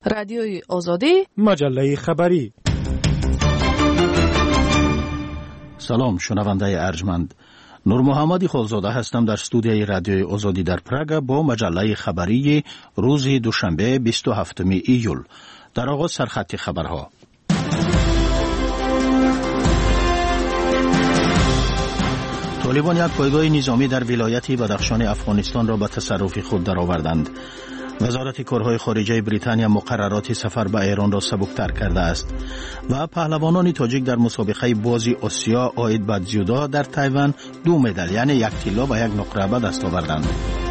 رادیوی آزادی، مجله خبری. سلام شنونده ارجمند. نور محمدی خالزاده هستم در استودیوی رادیوی آزادی در پراگ با مجله خبری روز دوشنبه 27 ایول. در آغاز سرخط خبرها. طالبان یک پایگاه نظامی در ولایت بدخشان افغانستان را به تصرف خود درآوردند. وزارت کارهای خارجه بریتانیا مقررات سفر به ایران را سبکتر کرده است و پهلوانان تاجیک در مسابقه بازی آسیا عاید به جودو در تایوان 2 مدال یعنی 1 طلا و 1 نقره به دست آوردند.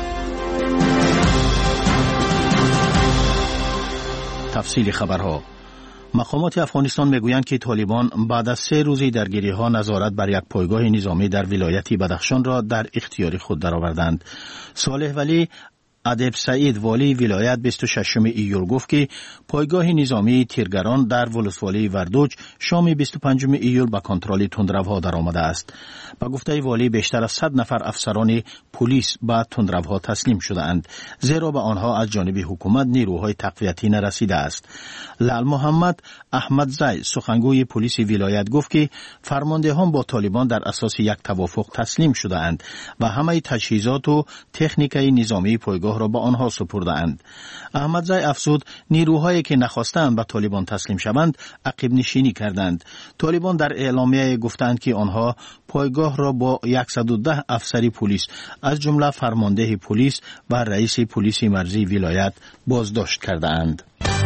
تفصیل خبرها. مقامات افغانستان میگویند که طالبان بعد از 3 روزی درگیری‌ها نظارت بر یک پایگاه نظامی در ولایت بدخشان را در اختیار خود درآوردند. صالح ولی ادیب سعید والی ولایت 26 ایول گفت که پایگاه نظامی تیرگران در ولسوالی وردوج شام 25 ایول به کنترل تندروها درآمده است. با گفته والی بیشتر از 100 نفر افسران پلیس به تندروها تسلیم شده اند، زیرا به آنها از جانب حکومت نیروهای تقویتی نرسیده است. لال محمد احمد زی سخنگوی پلیس ولایت گفت که فرماندهان با طالبان در اساس یک توافق تسلیم شده اند و همه تجهیزات و تکنیکای نظامی پایگاه را به آنها سپرده اند. احمد زی افزود نیروهایی که نخواستند به طالبان تسلیم شوند عقب نشینی کردند. طالبان در اعلامیه گفتند که آنها پایگاه را با 110 افسر پلیس از جمله فرمانده پلیس و رئیس پلیس مرزی ولایت بازداشت کرده اند.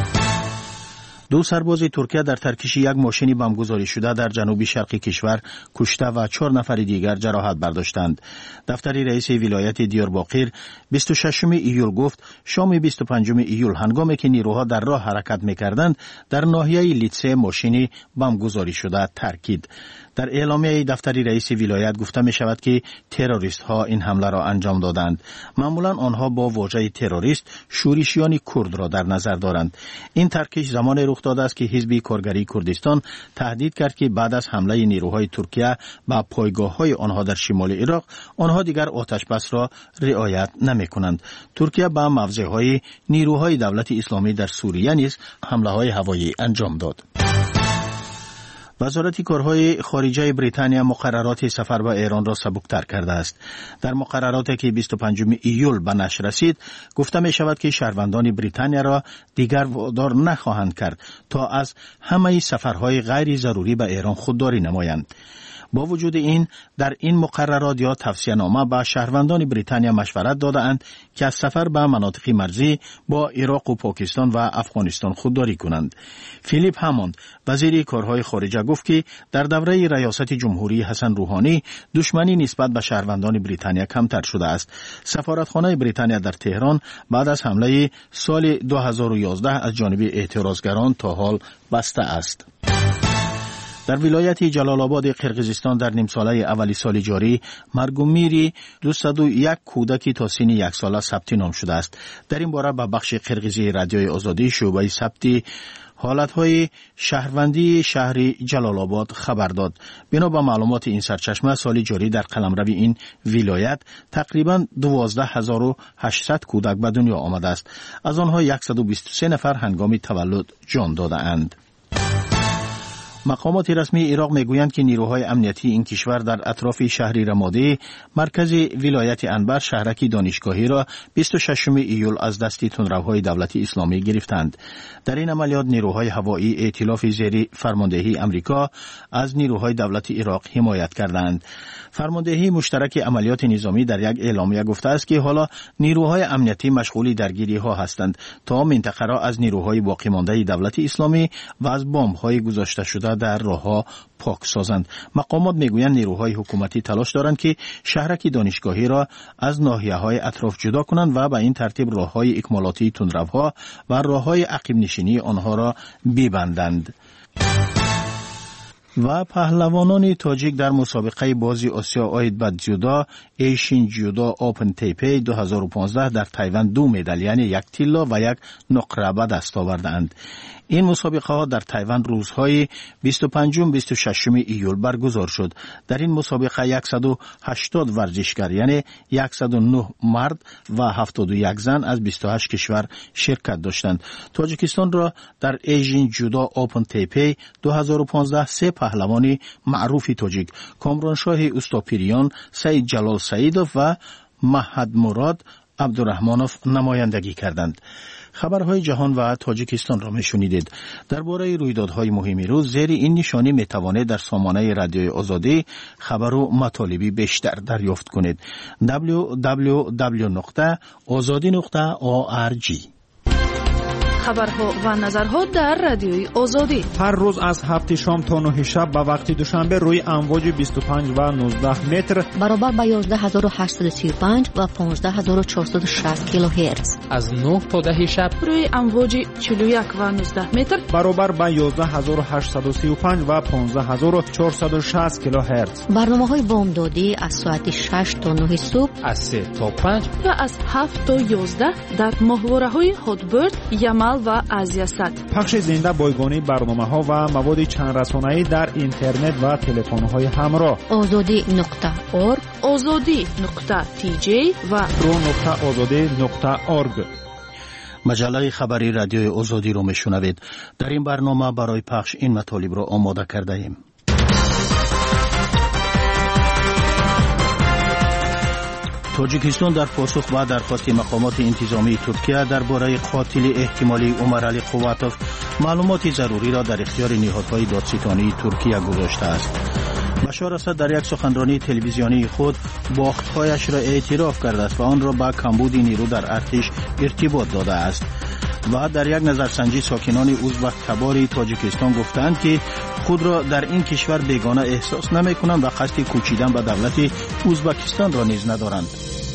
2 سرباز ترکیه در ترکیش یک ماشین بمبگذاری شده در جنوب شرقی کشور کشته و 4 نفر دیگر جراحت برداشتند. دفتر رئیس ولایت دیارباقر 26 ایول گفت شام 25 ایول هنگامی که نیروها در راه حرکت می‌کردند در ناحیه لیتسه ماشین بمبگذاری شده ترکید. در اعلامیه دفتر رئیس ولایت گفته می شود که تروریست ها این حمله را انجام دادند. معمولا آنها با واژه تروریست شورشیان کرد را در نظر دارند. این ترکیش زمان رخ داده است که حزب کارگری کردستان تهدید کرد که بعد از حمله نیروهای ترکیه به پایگاه‌های آنها در شمال عراق آنها دیگر آتش بس را رعایت نمی کنند. ترکیه به موضع‌های نیروهای دولت اسلامی در سوریه نیز حمله‌های هوایی انجام داد. وزارت کارهای خارجه بریتانیا مقررات سفر به ایران را سبکتر کرده است. در مقرراتی که 25 ایول به نشر رسید گفته می شود که شهروندان بریتانیا را دیگر وادار نخواهند کرد تا از همه سفرهای غیر ضروری به ایران خودداری نمایند. با وجود این در این مقررات یا توصیه‌نامه به شهروندان بریتانیا مشورت داده‌اند که از سفر به مناطق مرزی با عراق و پاکستان و افغانستان خودداری کنند. فیلیپ هاموند وزیر کارهای خارجه گفت که در دوره ریاست جمهوری حسن روحانی دشمنی نسبت به شهروندان بریتانیا کمتر شده است. سفارتخانه بریتانیا در تهران بعد از حمله سال 2011 از جانب اعتراضگران تا حال بسته است. در ولایت جلال آباد قرقیزستان در نیم ساله اولی سال جاری مرگ و میر 201 کودکی تا سن 1 ساله ثبت نام شده است. در این باره به بخش قرقیزی رادیوی آزادی شعبه ثبت حالتهای شهروندی شهر جلال آباد خبر داد. بنا به معلومات این سرچشمه سال جاری در قلمرو این ولایت تقریباً 12800 کودک به دنیا آمده است. از آنها 123 نفر هنگام تولد جان داده اند. مقامات رسمی عراق میگویند که نیروهای امنیتی این کشور در اطراف شهر رمادی مرکز ولایت انبر شهرک دانشگاهی را 26 ایول از دست تندروهای دولت اسلامی گرفتند. در این عملیات نیروهای هوایی ائتلاف زیر فرماندهی امریکا از نیروهای دولت عراق حمایت کردند. فرماندهی مشترک عملیات نظامی در یک اعلامیه گفته است که حالا نیروهای امنیتی مشغول درگیری ها هستند تا منطقه را از نیروهای باقی مانده دولت اسلامی و از بمب های گذاشته شده در راهها پاک سازند. مقامات میگویند نیروهای حکومتی تلاش دارند که شهرک دانشگاهی را از ناحیه‌های اطراف جدا کنند و به این ترتیب راههای اکمالاتی تندروها و راههای عقب نشینی آنها را ببندند. و پهلوانان تاجیک در مسابقه بازی آسیا آید به جودو ایشین جودو اوپن تیپی 2015 در تایوان 2 مدال یعنی 1 طلا و 1 نقره به دست آوردند. این مسابقه ها در تایوان روزهای 25 و 26 ایول برگزار شد. در این مسابقه 180 ورزشگر یعنی 109 مرد و 71 زن از 28 کشور شرکت داشتند. تاجیکستان را در ایشین جودو اوپن تیپی 2015 سه پهلوانی معروف تاجیک کامرانشاه اوستاپیریان، سید جلال سعیدوف و محمد مراد عبدالرحمانوف نمایندگی کردند. خبرهای جهان و تاجیکستان را میشنیدید. درباره رویدادهای مهم روز زیر این نشانی میتوانید در سامانه رادیوی آزادی خبر و مطالبی بیشتر دریافت کنید. www.azadi.org. خبرها و نظرها در رادیوی آزادی هر روز از 7 شام تا 9 شب به وقت دوشنبه روی امواج 25 و 19 متر برابر با 11835 و 15460 کیلوهرتز. از 9 تا 10 شب روی امواج 41 و 19 متر برابر با 11835 و 15460 کیلوهرتز. برنامه‌های بامدادی از ساعت 6 تا 9 صبح، از 3 تا 5 و از 7 تا 11 در ماهواره‌های هاتبرد، یمل و آزیاست. پخش زنده بایگانی برنامه‌ها و مواد چند رسانه‌ای در اینترنت و تلفن‌های همراه. azadi.org، azadi.tj و pro.azadi.org. مجله خبری رادیوی آزادی رو میشنوید. در این برنامه برای پخش این مطالب را آماده کرده ایم. تاجیکستان در پاسخ به درخواست مقامات انتظامی ترکیه درباره قاتل احتمالی عمر علی قواتوف معلومات ضروری را در اختیار نهادهای دادستانی ترکیه گذاشته است. بشار اسد در یک سخنرانی تلویزیونی خود باخت‌هایش را اعتراف کرده است و آن را با کمبود نیرو در ارتش ارتباط داده است. و در یک نظرسنجی ساکنان ازبک تبار تاجیکستان گفتند که خود را در این کشور بیگانه احساس نمی‌کنند و قصد کوچیدن به دولت ازبکستان را نیز ندارند.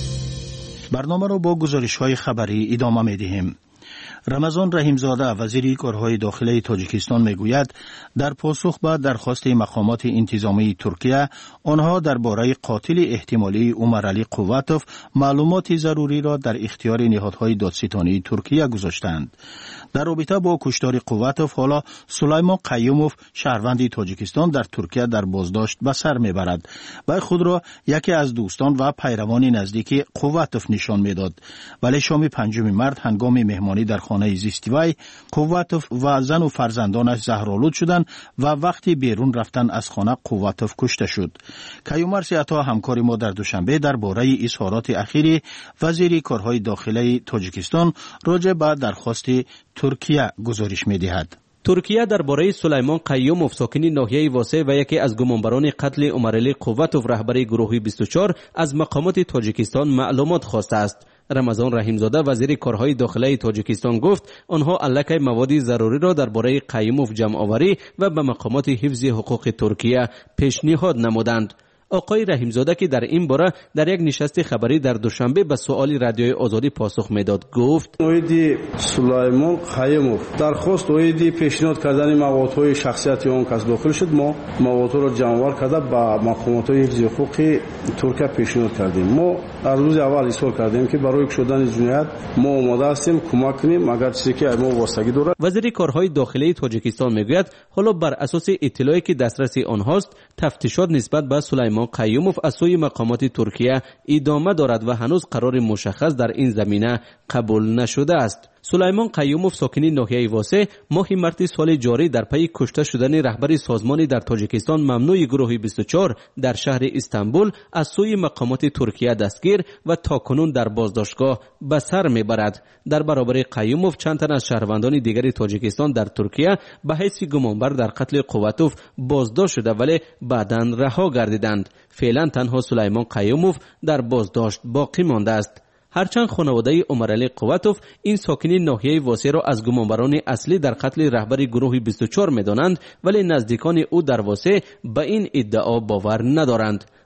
برنامه را با گزارش‌های خبری ادامه می‌دهیم. رمضان رحیمزاده وزیر کارهای داخلی تاجیکستان میگوید در پاسخ به درخواست مقامات انتظامی ترکیه آنها درباره قاتل احتمالی عمر علی قواتوف معلومات ضروری را در اختیار نهادهای دادستانی ترکیه گذاشتند. در رابطه با کشتار قواتوف حالا سلیمان قیوموف شهروند تاجیکستان در ترکیه در بازداشت به سر میبرد و خود را یکی از دوستان و پیروان نزدیک قواتوف نشان میداد. ولی شام 5 مارس هنگام مهمانی در خانه زیستیوی قواتوف و زن و فرزندانش زهرآلود شدند و وقتی بیرون رفتن از خانه قواتوف کشته شد. کیومرس عطا همکار ما در دوشنبه درباره اظهارات اخیر وزیر کارهای داخلی تاجیکستان راجع به درخواست ترکیه گزارش می‌دهد. ترکیه درباره سلیمان قیوموف ساکن ناحیه واسه و یکی از گمانبران قتل عمر علی قواتوف رهبر گروه 24 از مقامات تاجیکستان معلومات خواسته است. رمضان رحیمزاده وزیر کارهای داخلی تاجیکستان گفت آنها الکی مواد ضروری را درباره قیوموف جمع آوری و به مقامات حفظ حقوق ترکیه پیشنهاد نمودند. آقای رحیمزاده که در این باره در یک نشست خبری در دوشنبه به سوال رادیوی آزادی پاسخ میداد گفت اویدی سلیمان قیوموف درخواست اویدی پیشنهاد کردن موادهای شخصیتی اون کس داخل شد. ما مواد را جمع کرده با مقامات حفظ حقوق ترکیه پیشنهاد کردیم. ما از روز اول اصرار کردیم که برای شدن جنایت ما آماده هستیم کمک کنیم اگر چیزی که ما واسطگی داره. وزیر کارهای داخلی تاجیکستان میگوید حالا بر اساس اطلاعی که دسترس آنهاست تفتیشات نسبت به سلیمان قیوموف از سوی مقامات ترکیه ادامه دارد و هنوز قرار مشخص در این زمینه قبول نشده است. سلیمان قیوموف ساکن ناحیه واسه ماه مارس سال جاری در پی کشته شدن رهبر سازمانی در تاجیکستان ممنوع گروه 24 در شهر استانبول از سوی مقامات ترکیه دستگیر و تاکنون در بازداشتگاه به سر میبرد. در برابر قیوموف چند تن از شهروندان دیگر تاجیکستان در ترکیه به حیث گمانبر در قتل قواتوف بازداشت شده ولی بعداً رها گردیدند. فعلا تنها سلیمان قیوموف در بازداشت باقی مانده است. هرچند خانواده عمر علی قواتوف این ساکن ناحیه واسه را از گمانبران اصلی در قتل رهبر گروه 24 می‌دانند ولی نزدیکان او در واسه به این ادعا باور ندارند.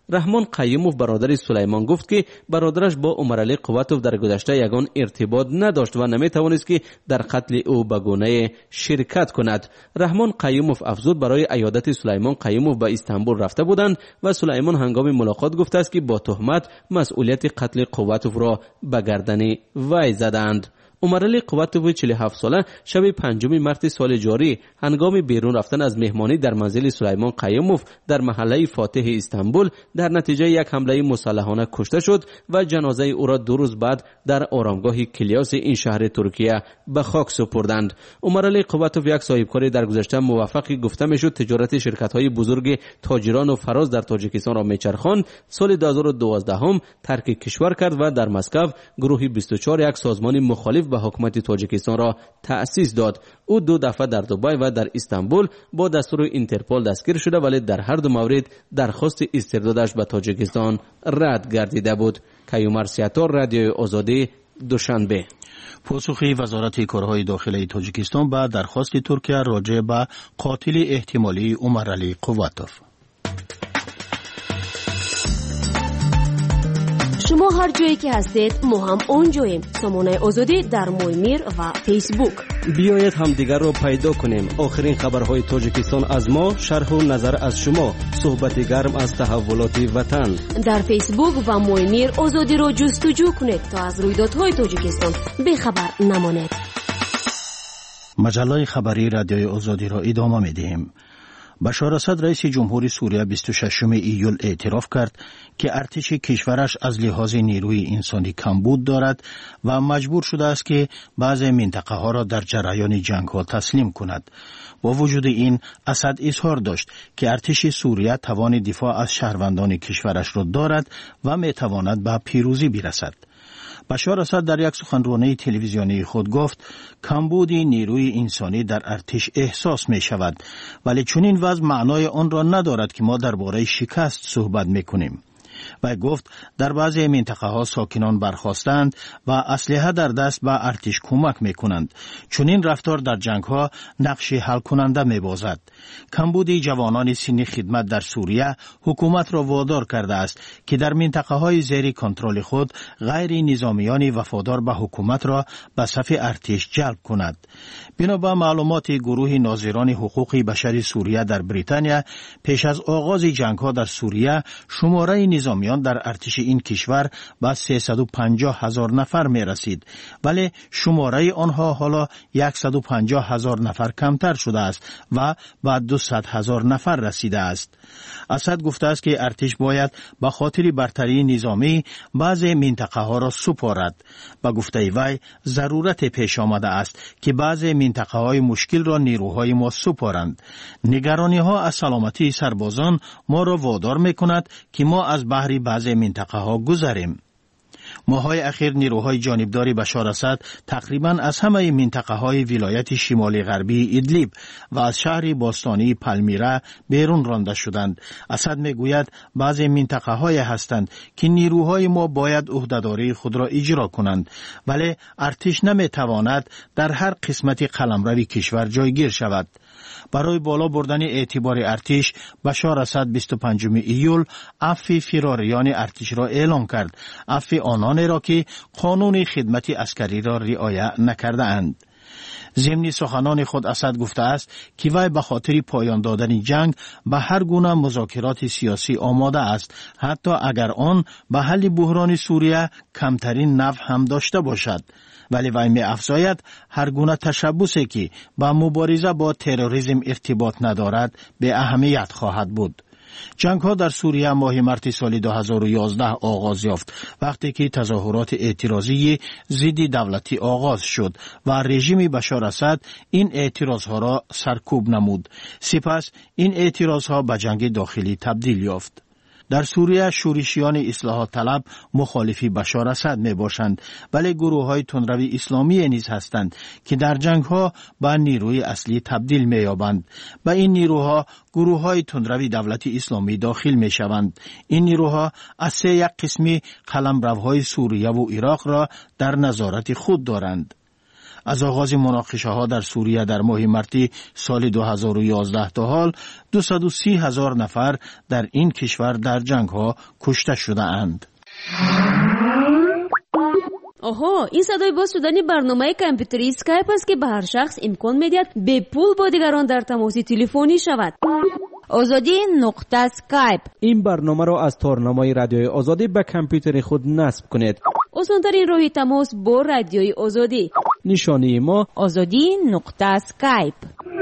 رحمان قیوموف برادر سلیمان گفت که برادرش با عمرعلی قوتوف در گذشته یگان ارتباط نداشت و نمیتوانست که در قتل او به گونه شرکت کند. رحمان قیوموف افزود برای عیادت سلیمان قیوموف به استانبول رفته بودند و سلیمان هنگام ملاقات گفته است که با تهمت مسئولیت قتل قوتوف را به گردن وی زدند. عمرعلی قوتوف 47 ساله شب 5 مارس سال جاری هنگام بیرون رفتن از مهمانی در منزل سلیمان قیوموف در محله فاتح استانبول در نتیجه یک حمله مسلحانه کشته شد و جنازه او را 2 روز بعد در آرامگاه کلیاس این شهر ترکیه به خاک سپردند. عمرعلی قوتوف یک صاحبکار در گذشته موفقی گفته میشد تجارت شرکت‌های بزرگ تاجران و فراز در تاجیکستان را میچرخاند. سال 2012 هم ترک کشور کرد و در مسکو گروه 24 یک سازمان مخالف به حکومت تاجیکستان را تأسیس داد. او 2 دفعه در دبی و در استانبول با دستور اینترپل دستگیر شده ولی در هر دو مورد درخواست استردادش به تاجیکستان رد گردیده بود. کیومر سیاتور، رادیو آزادی، دوشنبه. پاسخی وزارت کارهای داخلی تاجیکستان به درخواست ترکیه راجع به قاتل احتمالی عمرعلی قوتوف. شما هر جایی که هستید ما هم اونجاییم. سامانه آزادی در مویمیر و فیسبوک. بیایید همدیگر را پیدا کنیم. آخرین خبرهای تاجیکستان از ما، شرح و نظر از شما، صحبت گرم از تحولات وطن. در فیسبوک و مویمیر آزادی را جستجو کنید تا از رویدادهای تاجیکستان بیخبر نمانید. مجله خبری رادیوی آزادی را ادامه می‌دهیم. بشار اسد رئیس جمهوری سوریه 26 ایول اعتراف کرد که ارتش کشورش از لحاظ نیروی انسانی کمبود دارد و مجبور شده است که بعضی منطقه ها را در جریان جنگ ها تسلیم کند. با وجود این اسد اظهار داشت که ارتش سوریه توان دفاع از شهروندان کشورش را دارد و می تواند به پیروزی برسد. بشار اسد در یک سخنرانی تلویزیونی خود گفت کمبود نیروی انسانی در ارتش احساس می شود ولی چنین وضع معنای آن را ندارد که ما درباره شکست صحبت می کنیم. و گفت در بعضی منطقه ها ساکنان برخاستند و اسلحه در دست به ارتش کمک می کنند. چنین رفتار در جنگ ها نقش حل کننده می بازد. کمبود جوانان سن خدمت در سوریه حکومت را وادار کرده است که در منطقه های زیر کنترل خود غیر نظامیان وفادار به حکومت را به صف ارتش جلب کند. بنابر معلومات گروه ناظران حقوق بشر سوریه در بریتانیا، پیش از آغاز جنگ ها در سوریه شماره نظامیان در ارتش این کشور به 350,000 نفر می رسید ولی شماره آنها حالا 150,000 نفر کمتر شده است و به 200,000 نفر رسیده است. اسد گفته است که ارتش باید به خاطر برتری نظامی بعضی منطقه ها را سپارد. به گفته وی ضرورت پیش آمده است که بعضی منطقه های مشکل را نیروهای ما سپارند. نگرانی ها از سلامتی سربازان ما را وادار می کند که ما از بحر بعضی منطقه ها گذریم. ماهای اخیر نیروهای جانبدار بشار اسد تقریبا از همه منطقه های ولایت شمالی غربی ادلیب و از شهر باستانی پالمیرا بیرون رانده شدند. اسد میگوید بعضی منطقه های هستند که نیروهای ما باید عهدهداری خود را اجرا کنند ولی ارتش نمیتواند در هر قسمت قلمرو کشور جایگیر شود. برای بالا بردن اعتبار ارتش بشار اسد 25 ایول عفو فراریان ارتش را اعلام کرد، عفو آنان را که قانون خدمت عسکری را رعایت نکرده اند. ضمن سخنان خود اسد گفته است که وی به خاطر پایان دادن جنگ به هر گونه مذاکرات سیاسی آماده است، حتی اگر آن به حل بحران سوریه کمترین نفع هم داشته باشد. ولی وی می افزاید هر گونه تشبثی که با مبارزه با تروریسم ارتباط ندارد به اهمیت خواهد بود. جنگ ها در سوریه ماه مارس سال 2011 آغاز یافت وقتی که تظاهرات اعتراضی ضد دولتی آغاز شد و رژیم بشار اسد این اعتراض ها را سرکوب نمود. سپس این اعتراض ها به جنگ داخلی تبدیل یافت. در سوریه شورشیان اصلاحات طلب مخالفی بشار اسد می باشند ولی گروه های تندرو اسلامی نیز هستند که در جنگ ها به نیروی اصلی تبدیل می یابند. به این نیروها گروه های تندرو دولت اسلامی داخل می شوند. این نیروها از یک قسمی قلمروهای سوریه و عراق را در نظارت خود دارند. از آغاز مناقشه ها در سوریه در ماه مارس سال 2011 تا حال 230,000 نفر در این کشور در جنگ ها کشته شده اند. آها، این صدای باز شدن برنامه کامپیوتری اسکایپ است که به هر شخص امکان می‌دهد به پول با دیگران در تماس تلفنی شود. آزادی نقطه اسکایپ. این برنامه را از تارنمای رادیوی آزادی به کامپیوتر خود نصب کنید. آسان‌ترین راه تماس با رادیوی آزادی. نشانی ما آزادی نقطه اسکایپ.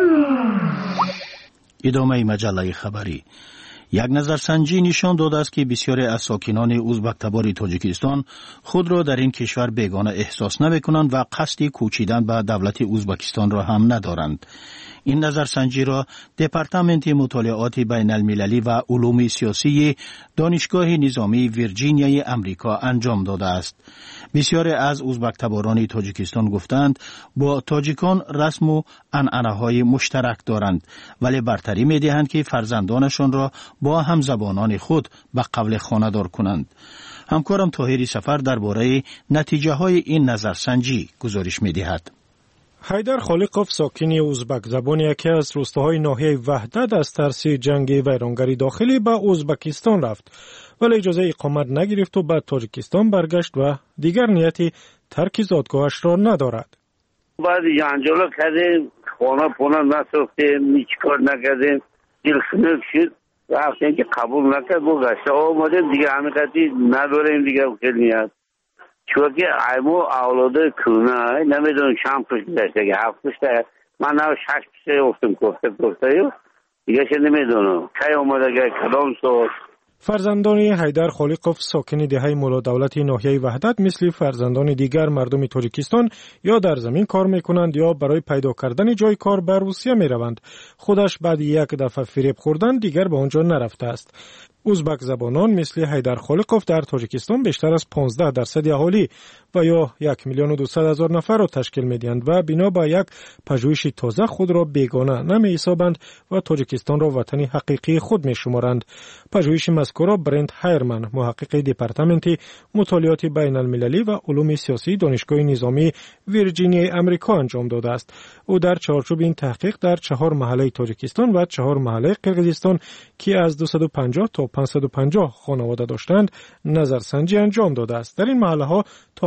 ادامه مجله خبری. یک نظرسنجی نشان داده است که بسیاری از ساکنان ازبک تبار تاجیکستان خود را در این کشور بیگانه احساس نمی‌کنند و قصد کوچیدن به دولت ازبکستان را هم ندارند. این نظرسنجی را دپارتمنت مطالعات بین المللی و علوم سیاسی دانشگاه نظامی ویرجینیای امریکا انجام داده است. بسیاری از ازبک تباران تاجیکستان گفتند با تاجیکان رسم و عنعنه‌های مشترک دارند، ولی برتری می‌دهند که فرزندانشان را با همزبانان خود به قبل خانه‌دار کنند. همکارم طاهری سفر درباره نتیجه‌های این نظرسنجی گزارش می‌دهد. حیدر خالقوف ساکنی ازبک زبان یکی از روستاهای ناحیه وحدت از ترس جنگ ویرانگری داخلی به ازبکستان رفت، ولی اجازه اقامت نگرفت و به تاجیکستان برگشت و دیگر نیتی ترک زادگاهش را ندارد. بعد جنجال کردیم، خانه پونه نساختیم، هیچ کار نکردیم، دل خنک شد، رفتیم که قبول نکرد و گشته آمدیم دیگه حقیقتی نداریم دیگه خیلی نیت. چون که ایمو اولاده کنه نمیدونم چند پشت داشته که 7 پشت من نو 6 پشت افتم گفته دیگه چه نمیدونم کی اومده که کدام سال. فرزندان حیدر خالقوف ساکن دهه مولا دولت ناحیه وحدت مثل فرزندان دیگر مردم تاجیکستان یا در زمین کار میکنند یا برای پیدا کردن جای کار به روسیه میروند. خودش بعد یک دفعه فریب خوردن دیگر به آنجا نرفته است. ازبک زبانان مثل حیدر خالقوف در تاجیکستان بیشتر از 15% اهالی و یا 1,200,000 نفر را تشکیل می‌دهند و بنا به یک پژوهش تازه خود را بیگانه نمی‌حسابند و تاجیکستان را وطن حقیقی خود می‌شمارند. پژوهش مذکور را برند هایرمن، محقق دپارتمنت مطالعات بین المللی و علوم سیاسی دانشگاه نظامی ویرجینیای امریکا انجام داده است. او در چارچوب این تحقیق در 4 محله تاجیکستان و 4 محله قرقیزستان که از 250 تا 550 خانواده داشتند نظرسنجی انجام داده است. در این محله ها تا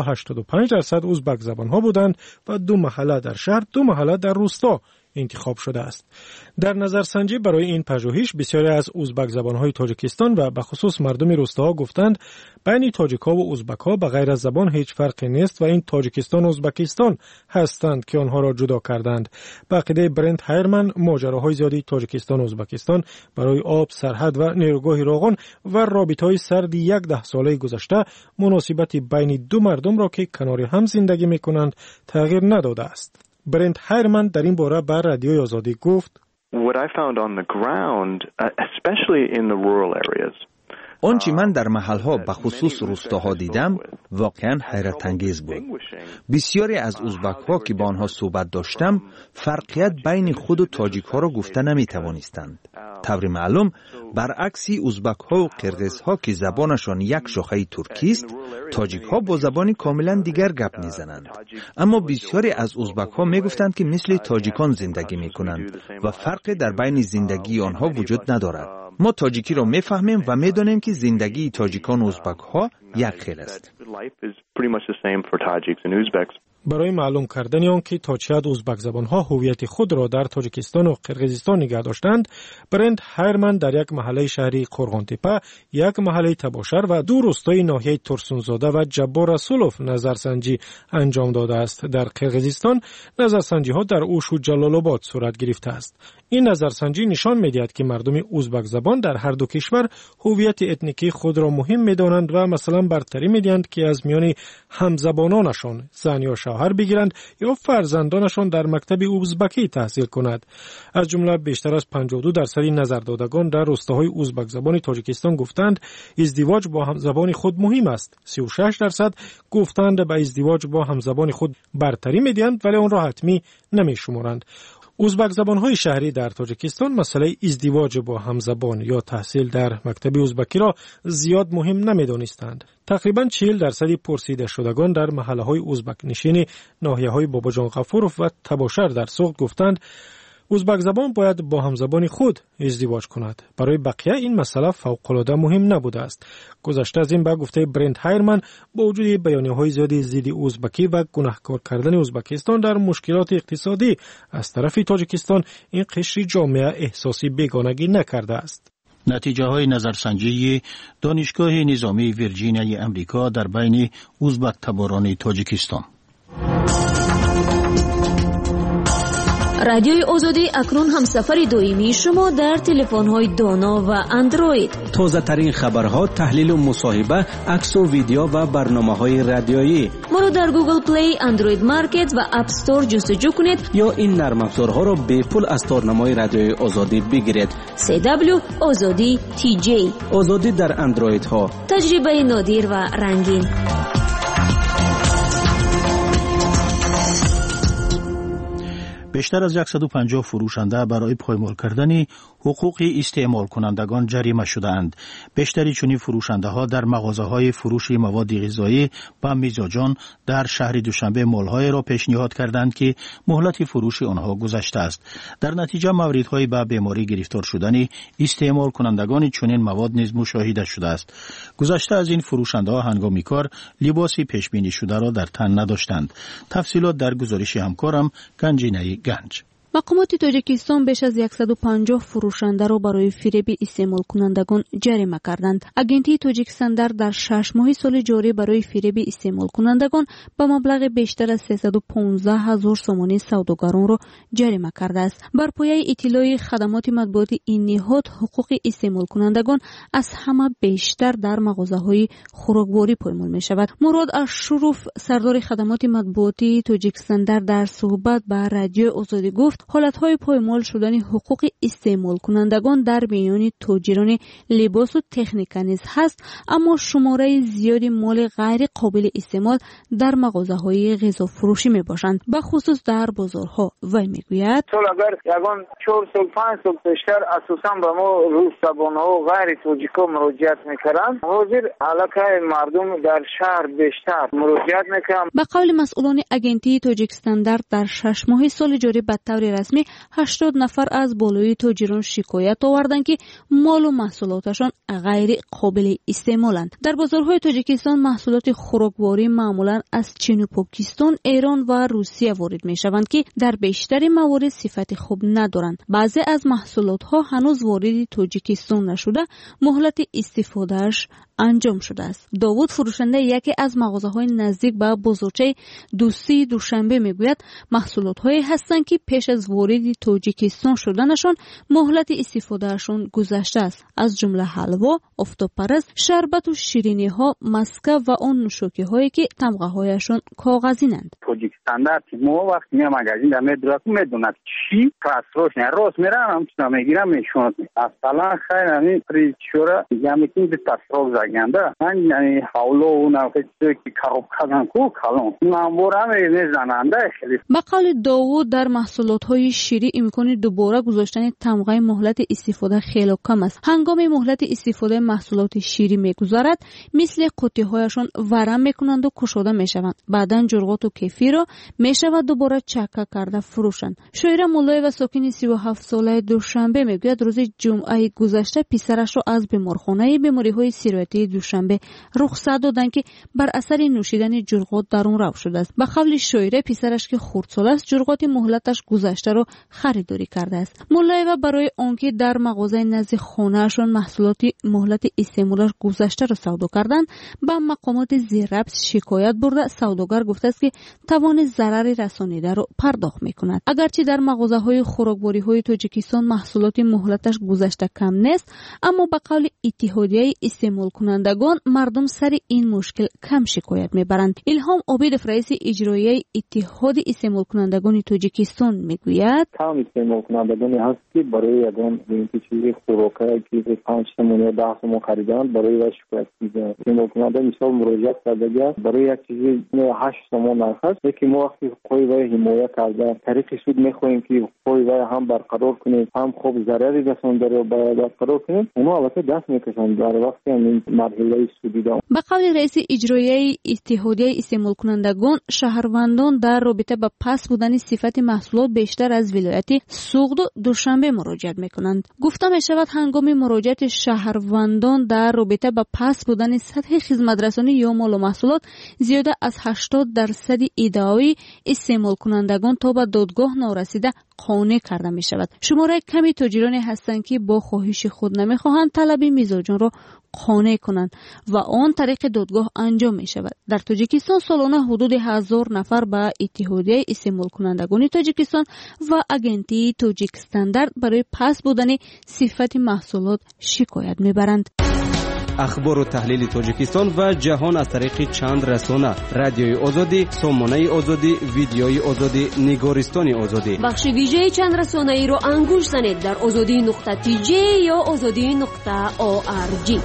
85% ازبک زبان ها بودند و 2 محله در شهر، 2 محله در روستا انتخاب شده است. در نظرسنجی برای این پژوهش بسیاری از ازبک زبان های تاجیکستان و به خصوص مردم روستاها گفتند بین تاجیک ها و ازبک ها به غیر از زبان هیچ فرقی نیست و این تاجیکستان و ازبکستان هستند که آنها را جدا کردند. به عقیده برند هایرمن ماجراهای زیادی تاجیکستان و ازبکستان برای آب، سرحد و نیروگاه راغون و رابطه‌های سرد 10 ساله گذشته مناسبت بین 2 مردم را که کنار هم زندگی می‌کنند تغییر نداده است. برند هایرمن در این باره بر رادیوی آزادی گفت: What I found on the ground, especially in the rural areas, آنچه من در محلها به خصوص روستاها دیدم واقعا حیرت انگیز بود. بسیاری از ازبک ها که با آنها صحبت داشتم فرقیت بین خود و تاجیک ها را گفته نمی توانستند. طور معلوم برعکس ازبک ها و قرقیز ها که زبانشان یک شاخه ترکی است، تاجیک ها با زبانی کاملا دیگر گپ می زنند. اما بسیاری از ازبک ها می گفتند که مثل تاجیکان زندگی می کنند و فرقی در بین زندگی آنها وجود ندارد. ما تاجیکی را می فهمیم و می دانیم که زندگی تاجیکان و ازبک ها یک خیل است. برای معلوم کردن آن که تا چه حد ازبک زبان ها هویت خود را در تاجیکستان و قرقیزستان نگه داشتند، برند هایرمن در یک محله شهری قرغانتپه، یک محله تباشر و 2 روستای ناحیه ترسونزاده و جبار رسولوف نظرسنجی انجام داده است. در قرقیزستان نظرسنجی ها در اوش و جلال آباد صورت گرفته است. این نظرسنجی نشان می‌دهد که مردم ازبک زبان در هر دو کشور هویت اتنیکی خود را مهم می‌دانند و مثلا برتری می‌دهند که از میان همزبانانشان زن یا شوهر بگیرند یا فرزندانشان در مکتب ازبکی تحصیل کند. از جمله بیشتر از 52% نظردادگان در روستاهای ازبک زبان تاجیکستان گفتند ازدواج با همزبان خود مهم است. 36% گفتند به ازدواج با همزبان خود برتری می‌دهند ولی آن را حتمی نمی‌شمارند. ازبک زبان‌های شهری در تاجیکستان مسئله ازدواج با همزبان یا تحصیل در مکتب ازبکی را زیاد مهم نمی‌دانستند. تقریباً 40% پرسیده شدگان در محله‌های ازبک نشین ناحیه‌های باباجان غفورов و تباشر در سوخت گفتند ازبک زبان باید با همزبان خود ازدواج کند. برای بقیه این مسئله فوق‌العاده مهم نبوده است. گذشته از این به گفته برند هایرمن با وجود بیانیه‌های زیادی ضد ازبکی و گناهکار کردن ازبکستان در مشکلات اقتصادی از طرف تاجیکستان، این قشر جامعه احساسی بیگانگی نکرده است. نتیجه های نظرسنجی دانشگاه نظامی ویرجینیای امریکا در بین ازبک تباران تاجیکستان. رادیوی آزادی اکنون همسفر دائمی شما در تلفن‌های دانا و اندروید. تازه ترین خبرها، تحلیل و مصاحبه، عکس و ویدیو و برنامه‌های رادیویی. ما را در گوگل پلی، اندروید مارکت و اپ استور جستجو کنید یا این نرم افزارها را به پول از تارنمای رادیوی آزادی بگیرید. CW آزادی TJ. آزادی در اندروید ها. تجربه نادر و رنگین. بیشتر از 150 فروشنده برای پایمال کردن حقوق استعمال کنندگان جریمه شدند. بیشتری چنین فروشنده ها در مغازه های فروش مواد غذایی و میزاجان در شهر دوشنبه مال‌های را پیشنهاد کردند که مهلت فروش آنها گذشته است. در نتیجه موردهای به بیماری گرفتار شدن استعمال کنندگان چنین مواد نیز مشاهده شده است. گذشته از این فروشنده ها هنگام کار لباسی پیش بینی شده را در تن نداشتند. تفصیلات در گزارش همکارم گنجینه گنج. مقامات تاجیکستان بیش از 150 فروشنده را برای فریب استعمال کنندگان جریمه کردند. اگنتی تاجیک استاندارد در 6 ماه سال جاری برای فریب استعمال کنندگان با مبلغ بیشتر از 315,000 سومانی سوداگران را جریمه کرده است. بر پایه اطلاع خدمات مطبوعاتی این نهاد، حقوق استعمال کنندگان از همه بیشتر در مغازه‌های خوراکواری پایمال می‌شود. مراد اشرف، سردار خدمات مطبوعاتی تاجیک استاندارد، در صحبت با رادیو آزادی گفت حالتهای پایمال شدن حقوق استعمال کنندگان در میان تاجران لباس و تکنیک نیز هست، اما شماره زیادی مال غیر قابل استعمال در مغازه‌های غذا فروشی میباشند، به خصوص در بازارها. وی میگوید اگر یگان 4 سال 5 سال پیشتر اساسا به ما روز زبان‌ها و غیر تاجیکا مراجعت میکردند، حاضر علاقه مردم در شهر بیشتر مراجعت میکنند. به قول مسئولان اگنتی تاجیک استاندارد در 6 ماه سال جاری به طور رسمی 80 نفر از بالای تاجران شکایت آوردند که مال و محصولاتشان غیر قابل استعمالند. در بازارهای تاجیکستان محصولات خوراکواری معمولا از چین و پاکستان، ایران و روسیه وارد می شوند که در بیشتر موارد صفت خوب ندارند. بعضی از محصولات ها هنوز وارد تاجیکستان نشده، مهلت استفادهش انجام شده است. داوود، فروشنده یکی از مغازه‌های نزدیک به بازارچه دوستی دوشنبه میگوید محصولات‌هایی هستند که پیش از ورود تاجیکستان شدنشان مهلت استفادهشان گذشته است، از جمله حلوا، آفتاب‌پرست، شربت و شیرینی‌ها، مسکه و آن نوشاکی‌هایی که تمغه‌هایشان کاغذینند. تاجیکستان در ما وقت میام مغازین در میدوند چی کاسروش نه راست میرم هم میگیرم میشونم اصلا خیر همین پریچورا میگم که تاسروش زگنده من یعنی حالا اون وقتی که کاروب کردن کو کالون نامورم میزننده خیلی. به قول داوود، در محصولات‌های شیری امکان دوباره گذاشتن تمغه مهلت استفاده خیلی کم است. هنگام مهلت استفاده محصولات شیری میگذارد، مثل قوطی‌هایشان ورم میکنند و کشوده میشوند. بعداً جرقات و کیفی را میشود دوباره چکه کرده فروشند. شاعر مولای و ساکن 37 ساله دوشنبه میگوید روز جمعه گذشته پسرش را از بیمارخانه بیماری‌های سیرویتی دوشنبه رخصت دادند که بر اثر نوشیدن جرقات در اون رفت شده است. به قول شاعر، پسرش که خردسال است جرقات مهلتش گذشته را خریداری کرده است. مولای و برای آنکه در مغازه نزد خانه‌شان محصولات مهلت استعمالش گذشته را سودا کردند، به مقامات زیرربط شکایت برده سوداگر گفته است که توان ضرر رسانیده را پرداخت می‌کند. اگرچه در مغازه‌های خوراکواری‌های تاجیکستان محصولات مهلتش گذشته کم نیست، اما به قول اتحادیه استعمال کنندگان مردم سر این مشکل کم شکایت میبرند. الهام عابدов رئیس اجرایی اتحاد استعمال کنندگان تاجیکستان میگوید کم استعمال کنندگان هست که برای یگان چیزی خوراکی که 5 تومان یا 10 تومان خریدن برای و شکایت میکنند. استعمال کننده مثال مراجعه کرده برای یک چیزی 8 تومان نرخ است که ما وقتی حقوق و حمایت کرده طریق سود میخواهیم که حقوق و هم برقرار کنیم هم خوب ضرری رسانده رو برقرار کنیم اونا البته دست میکشند در وقتی این مرحله سودی دارن. به قول رئیس اجرایی اتحادیه استعمال کنندگان شهروندان در رابطه با پس بودن صفت محصولات بیشتر از ولایت سوغد و دوشنبه مراجعت میکنند. گفته می شود هنگام مراجعت شهروندان در رابطه با پس بودن سطح خدمترسانی یا مال و محصولات زیاده از 80% ادعای استعمال کنندگان تا به دادگاه نارسیده قانع کرده می شود. شماره کمی تاجرانی هستند که با خواهش خود نمی خواهند طلب میزاجان را قانع کنند و آن طریق دادگاه انجام می شود. در تاجیکستان سالانه حدود 1000 نفر به اتحادیه استعمال کنندگان تاجیکستان و اگنتی تاجیک استاندارد برای پس بودن صفت محصولات شکایت می برند. اخبار و تحلیل تاجیکستان و جهان از طریق چند رسانه: رادیوی آزادی، سامانه آزادی، ویدیوی آزادی، نگارستان آزادی. بخش ویژه چند رسانه ای رو انگوش زنید در azadi.tj یا azadi.org.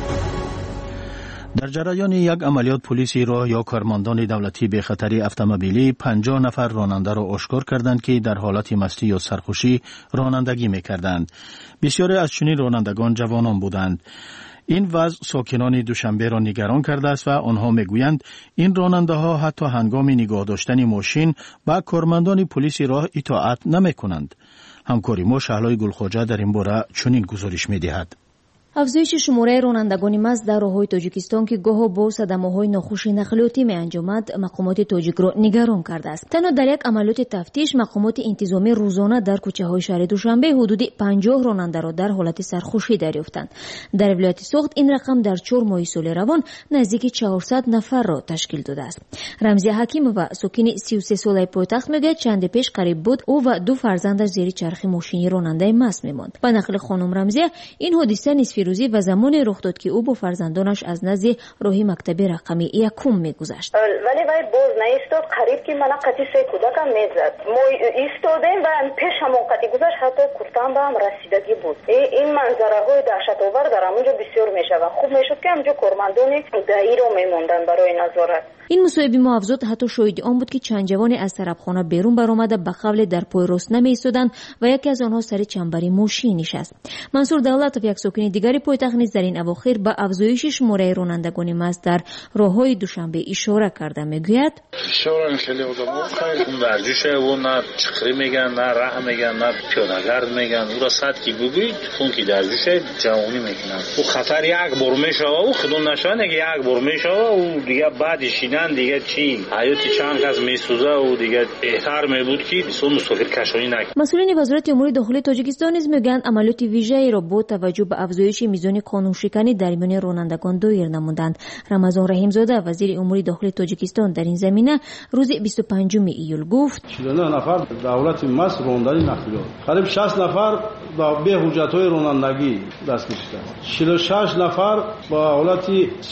در جریان یک عملیات پلیسی راه یا کارمندان دولتی به خطر اتومبیلی 50 نفر راننده را آشکار کردند که در حالت مستی یا سرخوشی رانندگی می‌کردند. بسیاری از چنین رانندگان جوانان بودند. این وضع ساکنان دوشنبه را نگران کرده است و آنها میگویند این راننده ها حتی هنگام نگاه داشتن ماشین با کارمندان پلیس راه اطاعت نمی کنند. همکاری ما شهلای گلخواجه در این باره چنین گزارش میدهد. افزایش شماره رانندگان مست در راههای تاجیکستان که گاه با صدمه‌های ناخوشی نقلیاتی می‌انجامد مقامات تاجیک را نگران کرده است. تنها در یک عملیات تفتیش مقامات انتظامی روزانه در کوچه‌های شهر دوشنبه حدود 50 راننده را در حالت سرخوشی دریافتند. در ولایت سوغد این رقم در 4 ماه سال روان نزدیک 400 نفر را تشکیل داده است. رمزی حکیمова ساکن 33 ساله پایتخت میگوید چند پیش قریب بود او و 2 فرزندش زیر چرخ ماشینی راننده مست می‌ماند. به نقل خانم رمزیه این حادثه نصف روزی و زمانی رخ داد که او با فرزندانش از نزد راه مکتب رقمی 1 میگذشت. ولی وای باز نایستاد قریب که من قطی سه کودکم میزد. ما ایستادیم و پیش هم قطی گذشت حتی کفتم به هم رسیدگی بود. این منظره های دهشت‌آور در همونجا بسیار میشود. خوب میشد که همونجا کارمندان دایی رو میموندن برای نظارت. این مصاحبه ما افزود حتی شاهد آن بود که چند جوان از طرفخانه بیرون برآمده به قول در پای راست نمی‌ایستادند و یکی از آنها سر چنبری ماشین نشست. منصور دولتov یک ساکن دیگری پایتخت نیز در این اواخر به افزایش شماره رانندگان مست در راههای دوشنبه اشاره کرده میگوید شورای خیلی آدم‌ها خیلی ورزشه و نه چخری میگن نه راه میگن نه پیاده‌گرد میگن او را صد کی بگوید خون کی درزشه جوانی میکنن او خطر یک بار میشه او خودون نشانه یک بار میشه او دیگه بعدش دیگه چی حیاتی چند کس میسوزه و دیگه بهتر میبود که سون مسافر کشانی نکنه. مسئولین وزارت امور داخلی تاجیکستان نیز میگن عملیات ویژه‌ای را با توجه به افزایش میزان قانونشکنی در میان رانندگان دایر نمودند. رمضان رحیمزاده وزیر امور داخلی تاجیکستان در این زمینه روز 25 ایول گفت 49 نفر دولت مس راندنی نقلیات قریب 60 نفر با به حجت‌های رانندگی دست کشیدند 46 نفر با حالت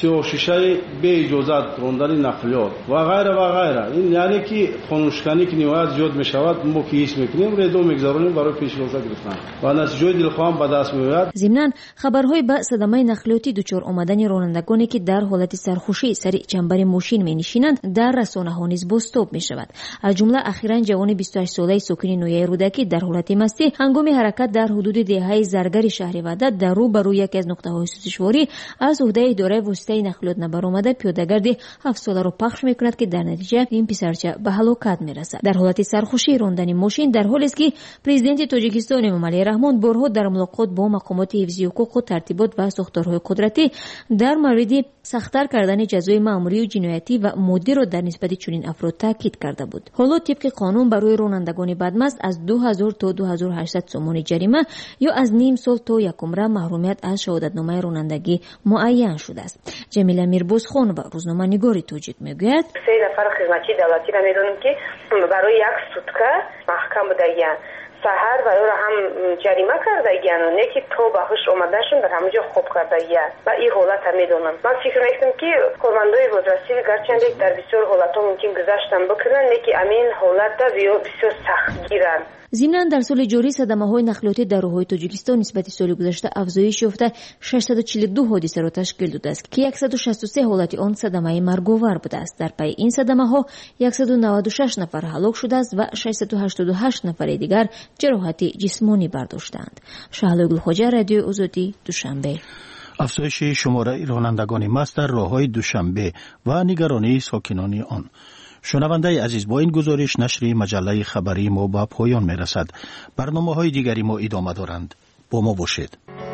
36 به اجازت راندنی نقلیات و غیره و غیره. این یعنی که قانونشکنی که نهایت زیاد می شود ما که هیچ میکنیم ردو میگذارونیم برای پیشرفت گرفتن و نتیجه دلخواه به دست میآید. ضمناً خبرهای به صدمه نقلیاتی دچار آمدن رانندگانی که در حالت سرخوشی سر چنبر ماشین می نشینند در رسانه‌ها نیز بازتاب می شود. از جمله اخیراً جوان 28 ساله ساکن نویای رودکی در حالت مستی هنگام حرکت در حدود دهه زرگر شهر وحدت در روبروی یکی از نقطه‌های سوزشواری از عهده اداره واسطه نقلیات نبرآمده پیاده‌گرد 7 ساله را پخش میکند که در نتیجه این پسرچه به هلاکت میرسد. در حالت سرخوشی راندن ماشین در حالی است که پرزیدنت تاجیکستان امامعلی رحمان بارها در ملاقات با مقامات حفظی حقوق و ترتیبات و ساختارهای قدرتی در مورد سخت‌تر کردن جزای مأموری و جنایتی و مادی را در نسبت چنین افراد تاکید کرده بود. حالا طبق قانون برای رانندگان بدمست از 2000 تا 2800 سومون جریمه یا از نیم سال تا 1 عمر محرومیت از شهادتنامه رانندگی معین شده است. جمیله میربازخان و روزنامه نگاری تاجیک میگوید 3 نفر خدمتچی دولتی را میدونیم که برای یک سوتکه محکم بودگیان سحر و یا هم جریمه کردگیان و نه که تو بخش اومدنشون در همونجا خوب کردگیان و این حالت هم میدونم. من فکر میکنم که کارمندای بازرسی گرچند در بسیار حالت ها ممکن گذشتن بکنن نه که امین حالت بسیار سخت گیرن. ضمناً در سال جاری صدمه‌های نقلیاتی در راههای تاجیکستان نسبت سال گذشته افزایش یافته 642 حادثه را تشکیل داده است که 163 حالت آن صدمه مرگ‌آور بوده است. در پی این صدمه‌ها 196 نفر هلاک شده است و 688 نفر دیگر جراحت جسمانی برداشتند. شهلا گلخواجه، رادیو آزادی، دوشنبه. افزایش شماره رانندگان مست در راههای دوشنبه و نگرانی ساکنان آن. شنونده عزیز، با این گزارش نشر مجله خبری ما به پایان می رسد. برنامه‌های دیگری ما ادامه دارند. با ما باشید.